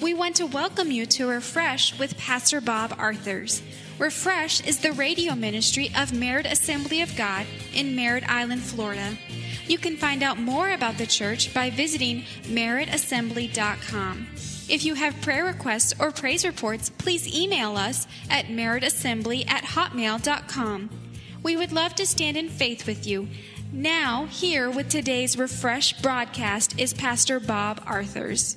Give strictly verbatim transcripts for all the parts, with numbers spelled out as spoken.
We want to welcome you to Refresh with Pastor Bob Arthurs. Refresh is the radio ministry of Merritt Assembly of God in Merritt Island, Florida. You can find out more about the church by visiting merritt assembly dot com. If you have prayer requests or praise reports, please email us at merritt assembly at hotmail dot com. We would love to stand in faith with you. Now, here with today's Refresh broadcast is Pastor Bob Arthurs.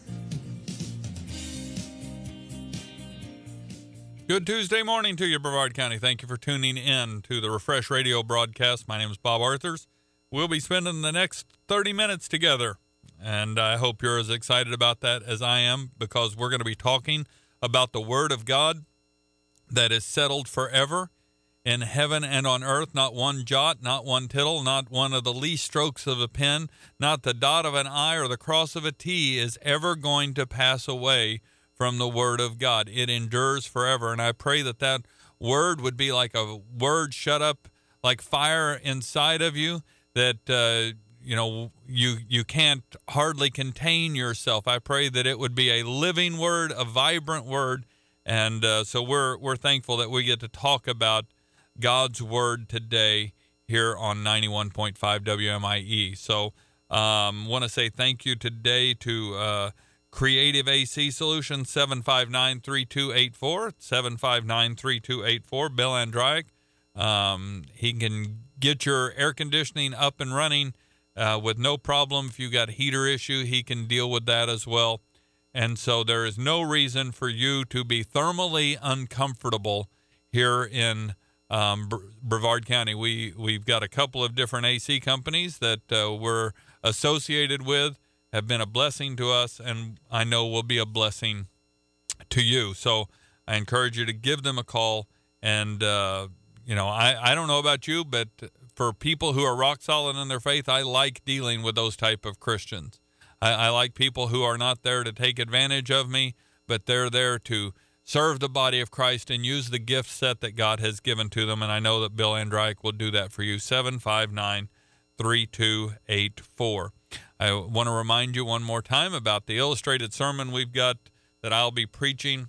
Good Tuesday morning to you, Brevard County. Thank you for tuning in to the Refresh Radio broadcast. My name is Bob Arthurs. We'll be spending the next thirty minutes together, and I hope you're as excited about that as I am, because we're going to be talking about the Word of God that is settled forever in heaven and on earth. Not one jot, not one tittle, not one of the least strokes of a pen, not the dot of an I or the cross of a T is ever going to pass away from the Word of God. It endures forever, and I pray that that Word would be like a word shut up like fire inside of you, that uh, you know you you can't hardly contain yourself. I pray that it would be a living Word, a vibrant Word, and uh, so we're we're thankful that we get to talk about God's Word today here on ninety-one point five W M I E. So um want to say thank you today to uh Creative A C Solutions, seven five nine, three two eight four, seven five nine, three two eight four. Bill Andraic, um, he can get your air conditioning up and running uh, with no problem. If you got a heater issue, he can deal with that as well. And so there is no reason for you to be thermally uncomfortable here in um, Brevard County. We, we've got a couple of different A C companies that uh, we're associated with, have been a blessing to us, and I know will be a blessing to you. So I encourage you to give them a call. And, uh, you know, I, I don't know about you, but for people who are rock solid in their faith, I like dealing with those type of Christians. I, I like people who are not there to take advantage of me, but they're there to serve the body of Christ and use the gift set that God has given to them. And I know that Bill Andraic will do that for you. seven five nine, three two eight four. I want to remind you one more time about the illustrated sermon we've got that I'll be preaching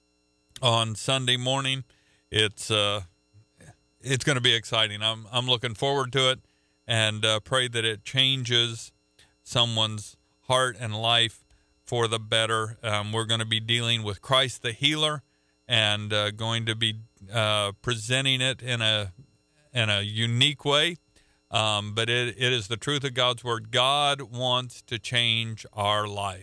on Sunday morning. It's uh, it's going to be exciting. I'm I'm looking forward to it, and uh, pray that it changes someone's heart and life for the better. Um, we're going to be dealing with Christ the healer, and uh, going to be uh, presenting it in a in a unique way. Um, but it, it is the truth of God's Word. God wants to change our life.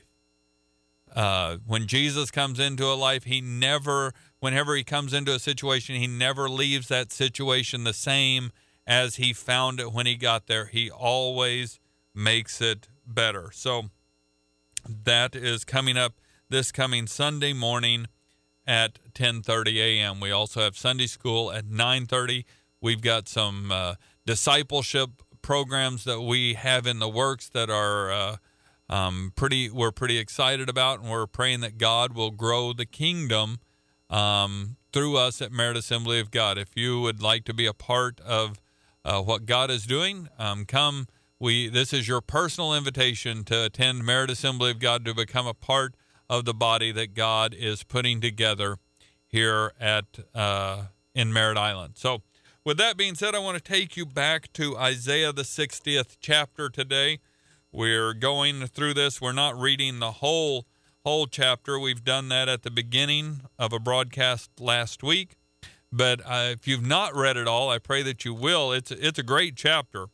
Uh, when Jesus comes into a life, he never, whenever he comes into a situation, he never leaves that situation the same as he found it when he got there. He always makes it better. So that is coming up this coming Sunday morning at ten thirty a.m. We also have Sunday school at nine thirty. We've got some uh, discipleship programs that we have in the works that are uh, um, pretty, we're pretty excited about, and we're praying that God will grow the kingdom um, through us at Merritt Assembly of God. If you would like to be a part of uh, what God is doing, um, come. We this is your personal invitation to attend Merritt Assembly of God, to become a part of the body that God is putting together here at uh, in Merritt Island. So, with that being said, I want to take you back to Isaiah the sixtieth chapter today. We're going through this. We're not reading the whole whole chapter. We've done that at the beginning of a broadcast last week. But uh, if you've not read it all, I pray that you will. It's it's a great chapter.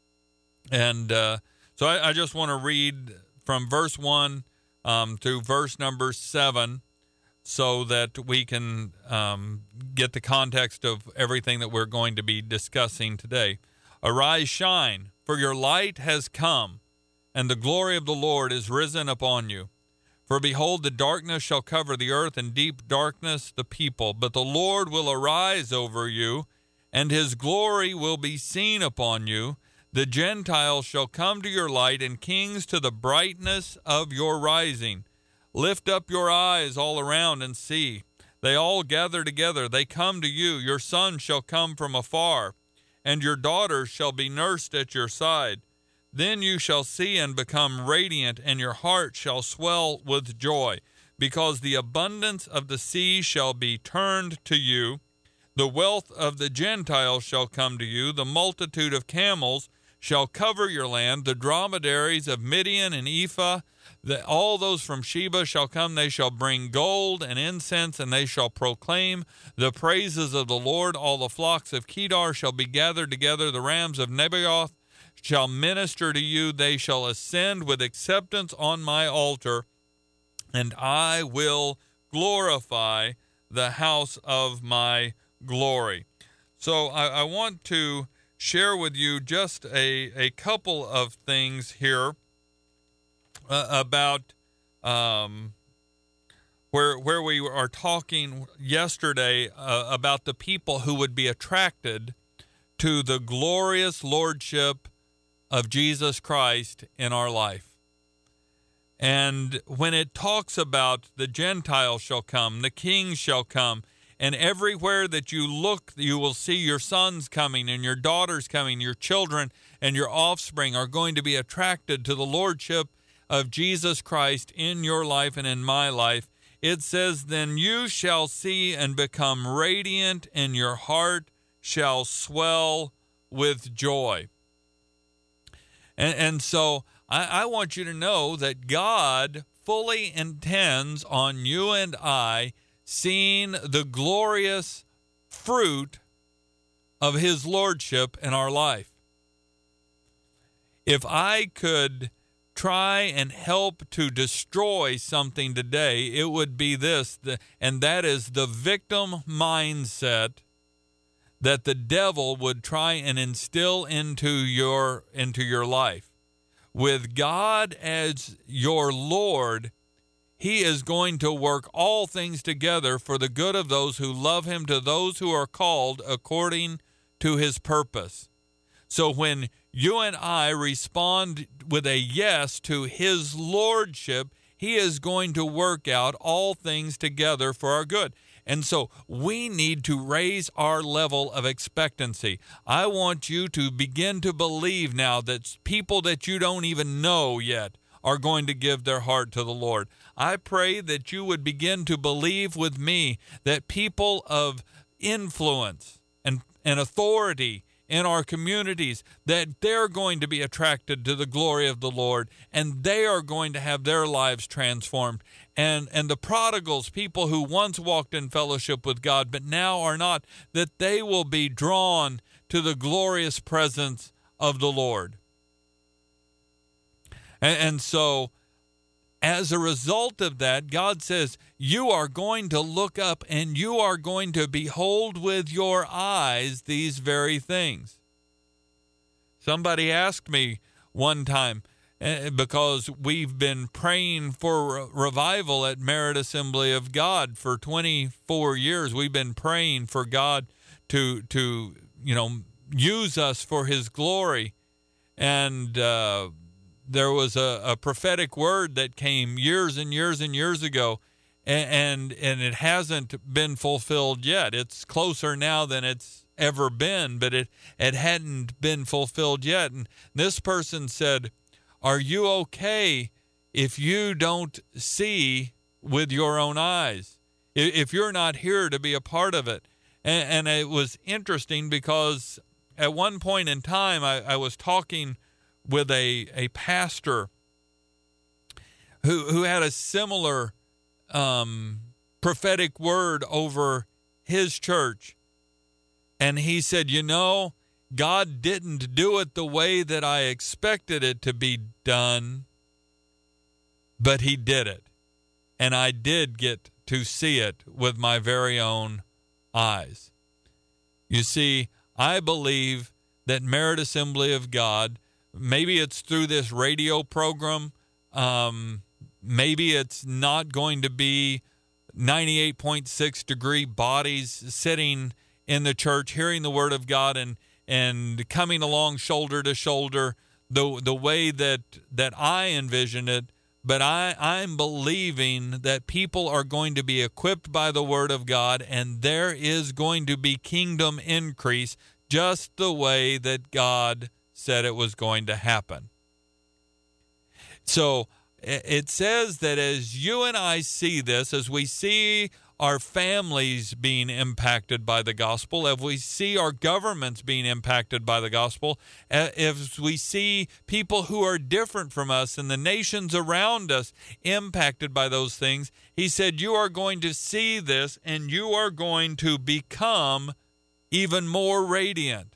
And uh, so I, I just want to read from verse one um, through verse number seven, so that we can um, get the context of everything that we're going to be discussing today. Arise, shine, for your light has come, and the glory of the Lord is risen upon you. For behold, the darkness shall cover the earth, and deep darkness the people. But the Lord will arise over you, and his glory will be seen upon you. The Gentiles shall come to your light, and kings to the brightness of your rising. Lift up your eyes all around and see. They all gather together. They come to you. Your sons shall come from afar, and your daughters shall be nursed at your side. Then you shall see and become radiant, and your heart shall swell with joy. because the abundance of the sea shall be turned to you. The wealth of the Gentiles shall come to you. The multitude of camels shall cover your land. The dromedaries of Midian and Ephah, the, all those from Sheba shall come. They shall bring gold and incense, and they shall proclaim the praises of the Lord. All the flocks of Kedar shall be gathered together. The rams of Nebaioth shall minister to you. They shall ascend with acceptance on my altar, and I will glorify the house of my glory. So I, I want to share with you just a, a couple of things here uh, about um, where where we are talking yesterday uh, about the people who would be attracted to the glorious lordship of Jesus Christ in our life. And when it talks about the Gentiles shall come, the kings shall come, and everywhere that you look, you will see your sons coming and your daughters coming, your children and your offspring are going to be attracted to the lordship of Jesus Christ in your life and in my life. It says, then you shall see and become radiant, and your heart shall swell with joy. And, and so I, I want you to know that God fully intends on you and I seeing the glorious fruit of his lordship in our life. If I could try and help to destroy something today, it would be this, and that is the victim mindset that the devil would try and instill into your into your life. With God as your Lord, he is going to work all things together for the good of those who love him, to those who are called according to his purpose. So when you and I respond with a yes to his lordship, he is going to work out all things together for our good. And so we need to raise our level of expectancy. I want you to begin to believe now that people that you don't even know yet are going to give their heart to the Lord. I pray that you would begin to believe with me that people of influence and, and authority in our communities, that they're going to be attracted to the glory of the Lord, and they are going to have their lives transformed. And, and the prodigals, people who once walked in fellowship with God but now are not, that they will be drawn to the glorious presence of the Lord. And, and so as a result of that, God says, you are going to look up and you are going to behold with your eyes these very things. Somebody asked me one time, uh, because we've been praying for revival at Merit Assembly of God for twenty-four years. We've been praying for God to, to you know, use us for his glory. And uh there was a, a prophetic word that came years and years and years ago, and, and and it hasn't been fulfilled yet. It's closer now than it's ever been, but it, it hadn't been fulfilled yet. And this person said, are you okay if you don't see with your own eyes, if you're not here to be a part of it? And, and it was interesting because at one point in time, I, I was talking with a, a pastor who who had a similar um, prophetic word over his church. And he said, you know, God didn't do it the way that I expected it to be done, but he did it. And I did get to see it with my very own eyes. You see, I believe that Merit Assembly of God, maybe it's through this radio program. Um, maybe it's not going to be ninety-eight point six degree bodies sitting in the church, hearing the word of God and and coming along shoulder to shoulder the the way that that I envision it. But I, I'm believing that people are going to be equipped by the word of God, and there is going to be kingdom increase just the way that God said it was going to happen. So It says that as you and I see this, as we see our families being impacted by the gospel, if we see our governments being impacted by the gospel, if we see people who are different from us and the nations around us impacted by those things, he said, you are going to see this and you are going to become even more radiant.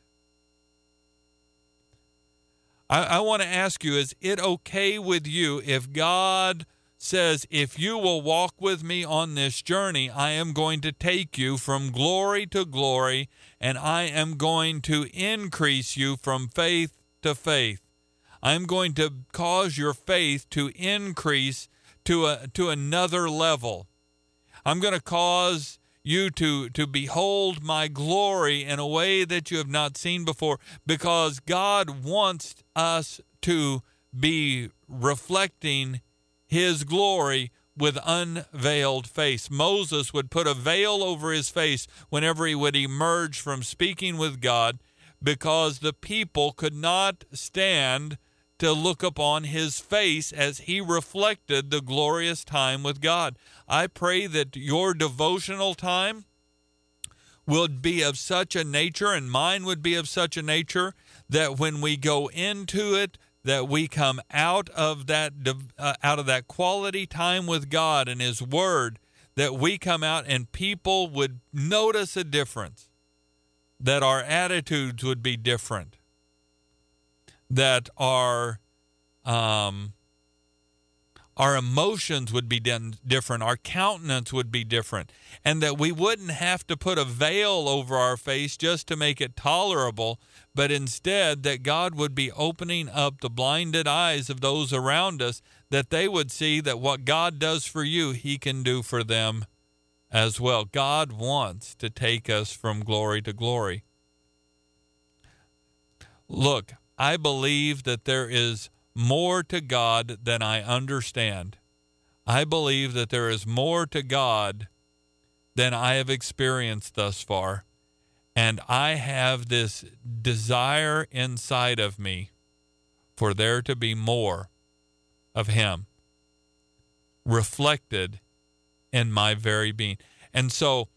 I, I want to ask you, is it okay with you if God says, if you will walk with me on this journey, I am going to take you from glory to glory, and I am going to increase you from faith to faith. I'm going to cause your faith to increase to a to another level. I'm going to cause you to, to behold my glory in a way that you have not seen before, because God wants us to be reflecting his glory with unveiled face. Moses would put a veil over his face whenever he would emerge from speaking with God, because the people could not stand to look upon his face as he reflected the glorious time with God. I pray that your devotional time would be of such a nature, and mine would be of such a nature, that when we go into it, that we come out of that uh, out of that quality time with God and his word, that we come out and people would notice a difference, that our attitudes would be different, that our um, our emotions would be different, our countenance would be different, and that we wouldn't have to put a veil over our face just to make it tolerable, but instead that God would be opening up the blinded eyes of those around us, that they would see that what God does for you, he can do for them as well. God wants to take us from glory to glory. Look, I believe that there is more to God than I understand. I believe that there is more to God than I have experienced thus far. And I have this desire inside of me for there to be more of him reflected in my very being. And so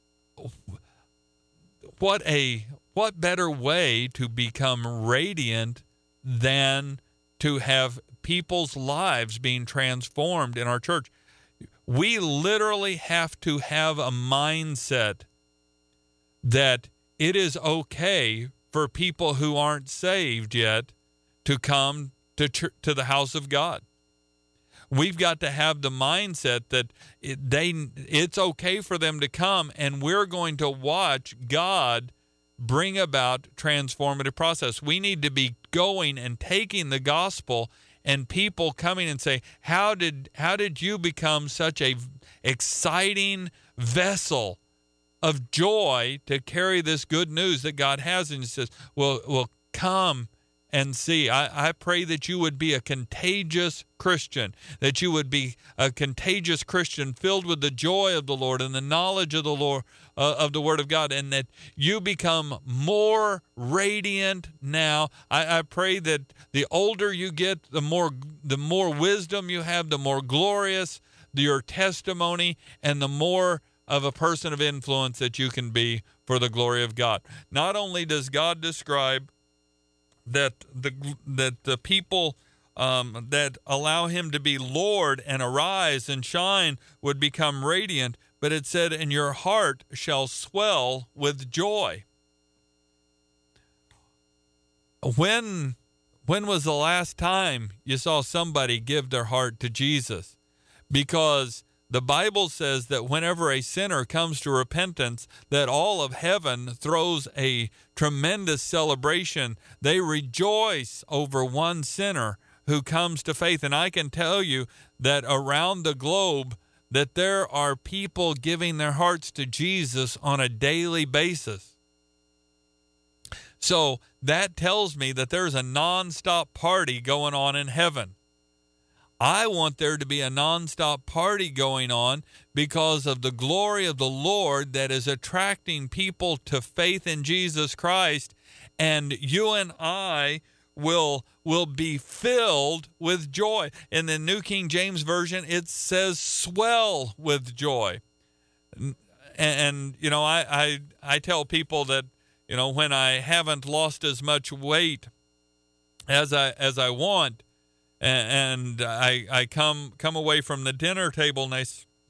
what a what better way to become radiant than to have people's lives being transformed in our church? We literally have to have a mindset that it is okay for people who aren't saved yet to come to ch- to the house of God. We've got to have the mindset that it, they it's okay for them to come, and we're going to watch God bring about transformative process. We need to be going and taking the gospel, and people coming and say, how did how did you become such a exciting vessel of joy to carry this good news that God has? And he says, well, well, come and see. I, I pray that you would be a contagious Christian, that you would be a contagious Christian filled with the joy of the Lord and the knowledge of the Lord, uh, of the Word of God, and that you become more radiant now. I, I pray that the older you get, the more the more wisdom you have, the more glorious your testimony, and the more of a person of influence that you can be for the glory of God. Not only does God describe that the that the people um, that allow him to be Lord and arise and shine would become radiant, but it said, and your heart shall swell with joy. When when was the last time you saw somebody give their heart to Jesus? Because the Bible says that whenever a sinner comes to repentance, that all of heaven throws a tremendous celebration. They rejoice over one sinner who comes to faith. And I can tell you that around the globe, that there are people giving their hearts to Jesus on a daily basis. So that tells me that there's a nonstop party going on in heaven. I want there to be a nonstop party going on because of the glory of the Lord that is attracting people to faith in Jesus Christ. And you and I will will be filled with joy. In the New King James Version, it says swell with joy. And, and you know, I, I I tell people that, you know, when I haven't lost as much weight as I as I want, and, and I I come come away from the dinner table and they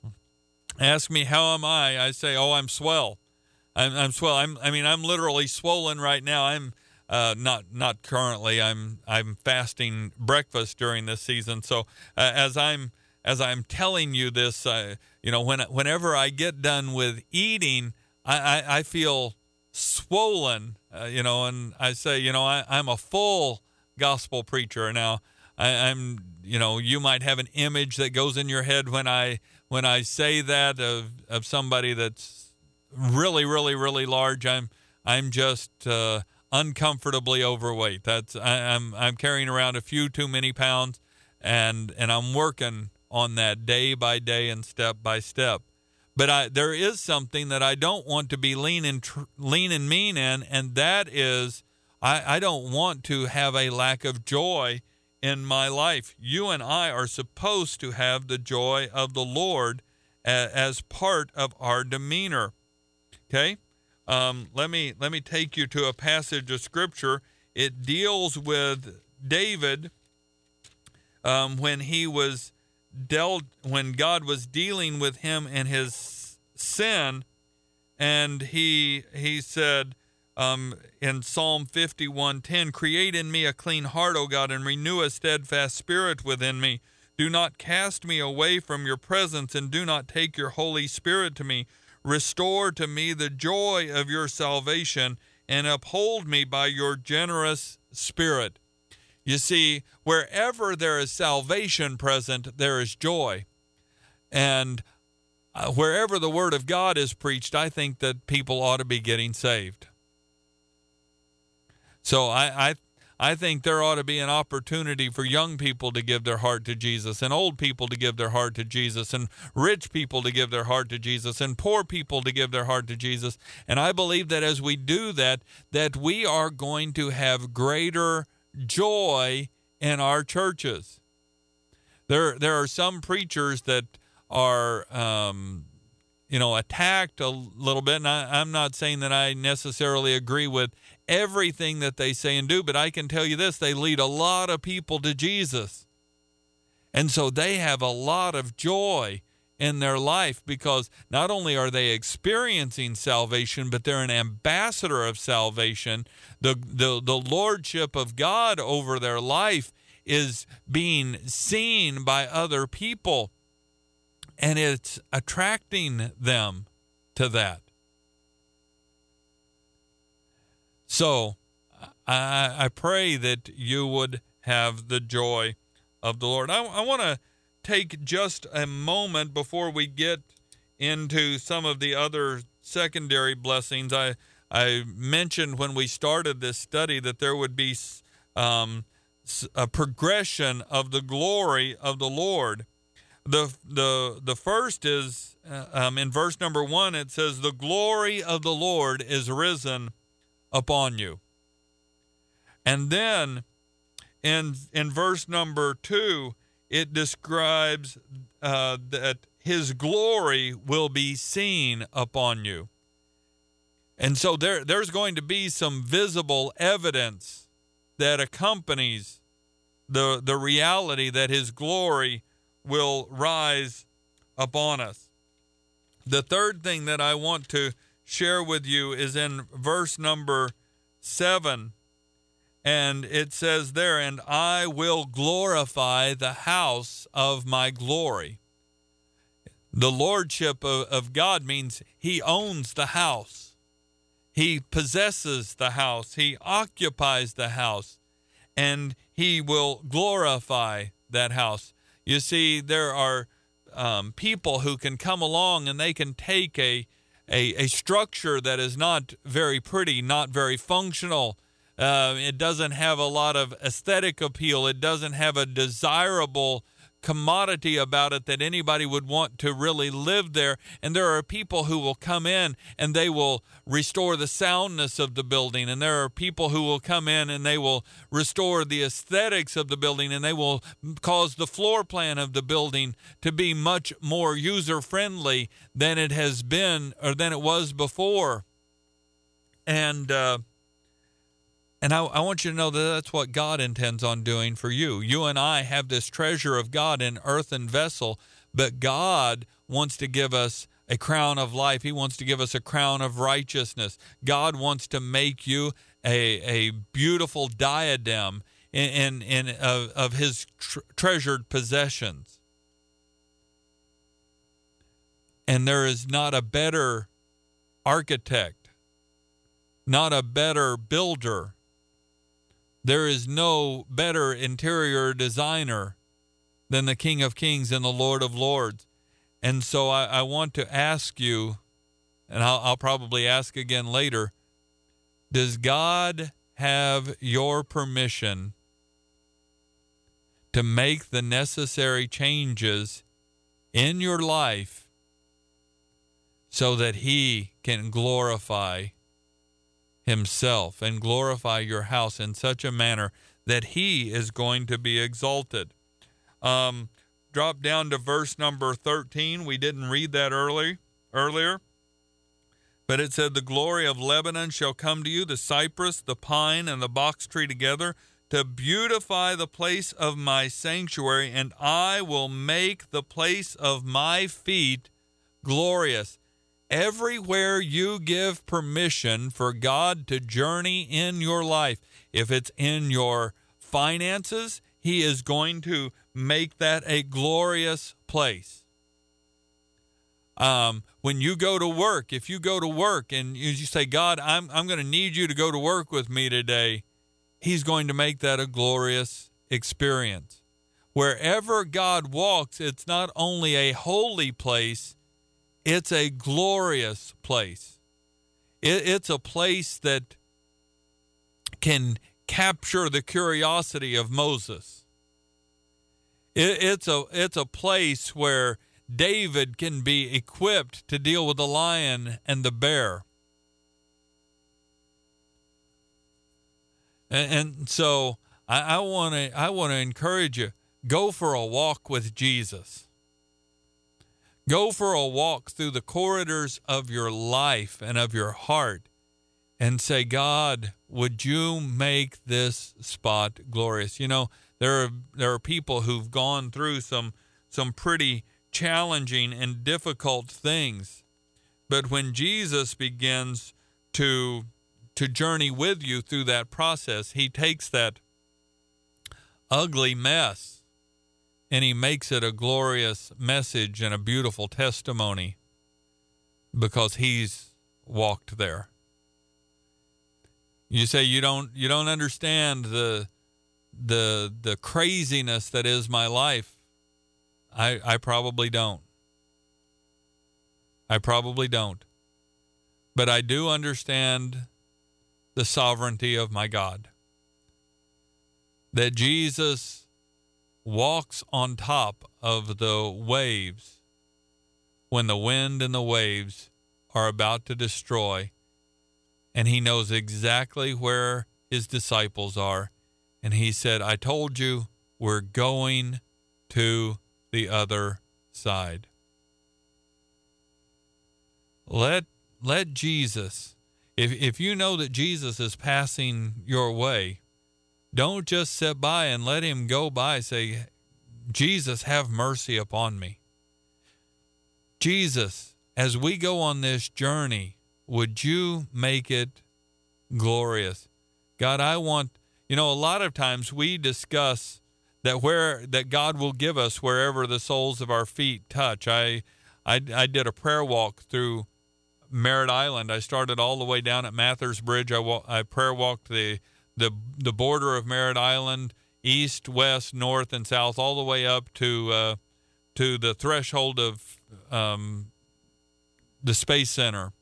ask me, how am I? I say, oh, I'm swell. I'm, I'm swell. I'm, I mean, I'm literally swollen right now. I'm uh, not not currently. I'm I'm fasting breakfast during this season. So uh, as I'm as I'm telling you this, uh, you know, when whenever I get done with eating, I I, I feel swollen. Uh, you know, and I say, you know, I, I'm a full gospel preacher now. I, I'm, you know, you might have an image that goes in your head when I when I say that of of somebody that's really, really, really large. I'm, I'm just uh, uncomfortably overweight. That's I, I'm, I'm carrying around a few too many pounds, and and I'm working on that day by day and step by step. But I, there is something that I don't want to be lean and tr- lean and mean in, and that is I, I don't want to have a lack of joy in my life. You and I are supposed to have the joy of the Lord a, as part of our demeanor. Okay, um, let me let me take you to a passage of Scripture. It deals with David um, when he was dealt, when God was dealing with him in his sin, and he he said um, in Psalm fifty-one ten, "Create in me a clean heart, O God, and renew a steadfast spirit within me. Do not cast me away from your presence, and do not take your Holy Spirit to me. Restore to me the joy of your salvation, and uphold me by your generous spirit." You see, wherever there is salvation present, there is joy. And uh, wherever the Word of God is preached, I think that people ought to be getting saved. So I, I I think there ought to be an opportunity for young people to give their heart to Jesus, and old people to give their heart to Jesus, and rich people to give their heart to Jesus, and poor people to give their heart to Jesus. And I believe that as we do that, that we are going to have greater joy in our churches. There, there are some preachers that are, um, you know, attacked a little bit, and I, I'm not saying that I necessarily agree with everything that they say and do, but I can tell you this, they lead a lot of people to Jesus. And so they have a lot of joy in their life, because not only are they experiencing salvation, but they're an ambassador of salvation. The, the, the lordship of God over their life is being seen by other people, and it's attracting them to that. So I, I pray that you would have the joy of the Lord. I, I want to take just a moment before we get into some of the other secondary blessings. I, I mentioned when we started this study that there would be um, a progression of the glory of the Lord. The, the, the first is uh, um, in verse number one, it says, "The glory of the Lord is risen upon you." And then in in verse number two, it describes uh, that his glory will be seen upon you. And so there there's going to be some visible evidence that accompanies the the reality that his glory will rise upon us. The third thing that I want to share with you is in verse number seven, and it says there, "And I will glorify the house of my glory." The lordship of, of God means he owns the house. He possesses the house. He occupies the house, and he will glorify that house. You see, there are um, people who can come along and they can take a A, a structure that is not very pretty, not very functional. Uh, it doesn't have a lot of aesthetic appeal. It doesn't have a desirable commodity about it that anybody would want to really live there. And there are people who will come in and they will restore the soundness of the building. And there are people who will come in and they will restore the aesthetics of the building, and they will cause the floor plan of the building to be much more user-friendly than it has been or than it was before. And, uh, And I, I want you to know that that's what God intends on doing for you. You and I have this treasure of God in earthen vessel, but God wants to give us a crown of life. He wants to give us a crown of righteousness. God wants to make you a, a beautiful diadem in, in, in of, of his tr- treasured possessions. And there is not a better architect, not a better builder. There is no better interior designer than the King of Kings and the Lord of Lords. And so I, I want to ask you, and I'll, I'll probably ask again later, does God have your permission to make the necessary changes in your life so that he can glorify himself and glorify your house in such a manner that he is going to be exalted? Um, drop down to verse number thirteen. We didn't read that early, earlier, but it said, the glory of Lebanon shall come to you, the cypress, the pine, and the box tree together, to beautify the place of my sanctuary, and I will make the place of my feet glorious. Everywhere you give permission for God to journey in your life, if it's in your finances, he is going to make that a glorious place. Um, when you go to work, if you go to work and you, you say, God, I'm, I'm going to need you to go to work with me today, he's going to make that a glorious experience. Wherever God walks, it's not only a holy place, it's a glorious place. It, it's a place that can capture the curiosity of Moses. It, it's a it's a place where David can be equipped to deal with the lion and the bear. And, and so I want to I want to encourage you, go for a walk with Jesus. Go for a walk through the corridors of your life and of your heart and say, God, would you make this spot glorious? You know, there are there are people who've gone through some some pretty challenging and difficult things. But when Jesus begins to to journey with you through that process, he takes that ugly mess and he makes it a glorious message and a beautiful testimony because he's walked there. You say you don't you don't understand the the the craziness that is my life. I I probably don't. I probably don't. But I do understand the sovereignty of my God. That Jesus walks on top of the waves when the wind and the waves are about to destroy, and he knows exactly where his disciples are. And he said, I told you, we're going to the other side. Let let Jesus, if if you know that Jesus is passing your way, don't just sit by and let him go by. Say, Jesus, have mercy upon me. Jesus, as we go on this journey, would you make it glorious? God, I want, you know, a lot of times we discuss that where that God will give us wherever the soles of our feet touch. I, I, I did a prayer walk through Merritt Island. I started all the way down at Mathers Bridge. I, wa- I prayer walked the the the border of Merritt Island, east, west, north, and south, all the way up to uh, to the threshold of um, the Space Center.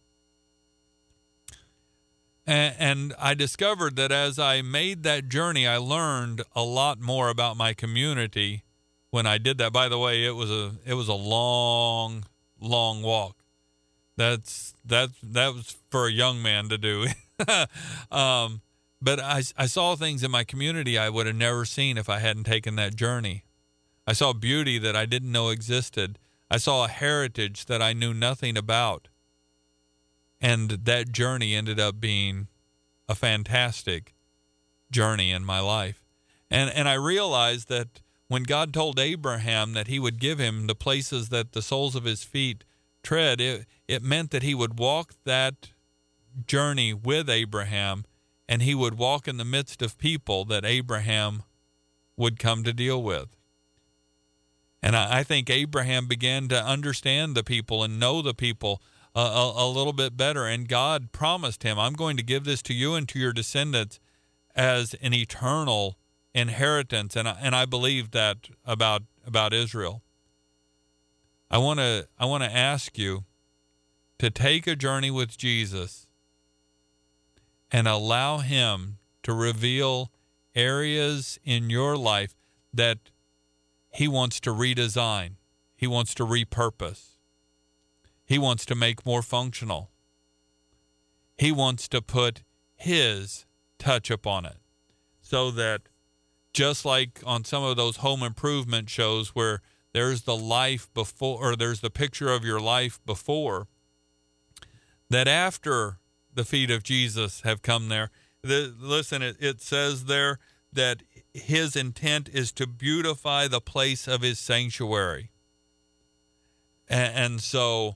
And, and I discovered that as I made that journey, I learned a lot more about my community when I did that. By the way, it was a it was a long, long walk. That's that that was for a young man to do. um, but I I saw things in my community I would have never seen if I hadn't taken that journey. I saw beauty that I didn't know existed. I saw a heritage that I knew nothing about. And that journey ended up being a fantastic journey in my life. And and I realized that when God told Abraham that he would give him the places that the soles of his feet tread, it, it meant that he would walk that journey with Abraham, and he would walk in the midst of people that Abraham would come to deal with. And I, I think Abraham began to understand the people and know the people a, a, a little bit better. And God promised him, I'm going to give this to you and to your descendants as an eternal inheritance. And I, and I believe that about about Israel. I want to I want to ask you to take a journey with Jesus and allow him to reveal areas in your life that he wants to redesign. He wants to repurpose. He wants to make more functional. He wants to put his touch upon it so that just like on some of those home improvement shows where there's the life before, or there's the picture of your life before, that after the feet of Jesus have come there, the, listen, it, it says there that his intent is to beautify the place of his sanctuary. And, and so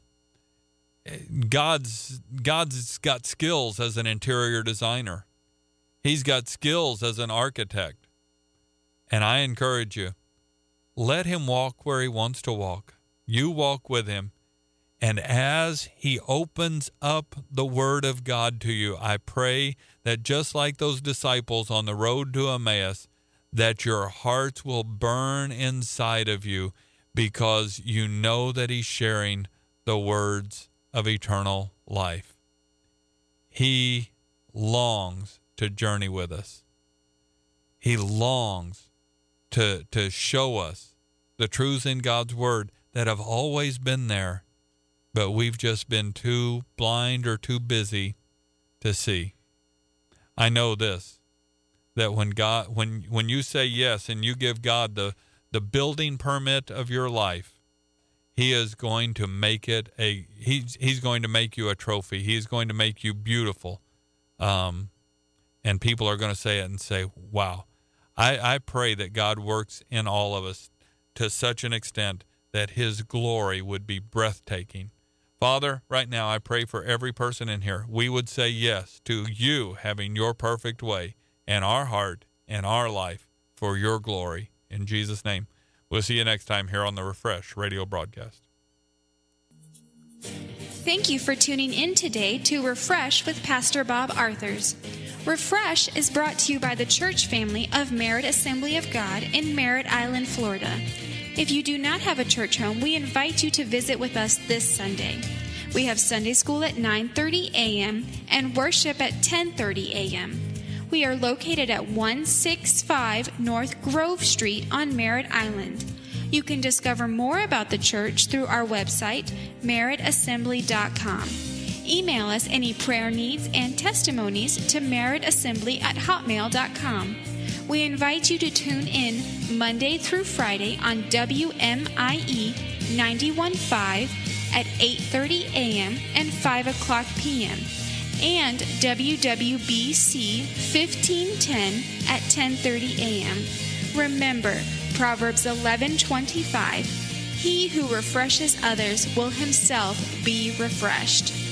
God's God's got skills as an interior designer. He's got skills as an architect. And I encourage you, let him walk where he wants to walk. You walk with him. And as he opens up the word of God to you, I pray that just like those disciples on the road to Emmaus, that your hearts will burn inside of you because you know that he's sharing the words of eternal life. He longs to journey with us. He longs to, to show us the truths in God's word that have always been there, but we've just been too blind or too busy to see. I know this, that when God, when when you say yes and you give God the, the building permit of your life, he is going to make it a, he's, he's going to make you a trophy. He's going to make you beautiful. Um, and people are going to say it and say, wow. I, I pray that God works in all of us to such an extent that his glory would be breathtaking. Father, right now I pray for every person in here. We would say yes to you having your perfect way in our heart and our life for your glory. In Jesus' name. We'll see you next time here on the Refresh Radio broadcast. Thank you for tuning in today to Refresh with Pastor Bob Arthurs. Refresh is brought to you by the church family of Merritt Assembly of God in Merritt Island, Florida. If you do not have a church home, we invite you to visit with us this Sunday. We have Sunday school at nine thirty a.m. and worship at ten thirty a.m. We are located at one sixty-five North Grove Street on Merritt Island. You can discover more about the church through our website, merritt assembly dot com. Email us any prayer needs and testimonies to merrittassembly at hotmail dot com. We invite you to tune in Monday through Friday on W M I E ninety-one point five at eight thirty a.m. and five o'clock p.m. and W W B C fifteen ten at ten thirty a.m. Remember, Proverbs eleven twenty-five, he who refreshes others will himself be refreshed.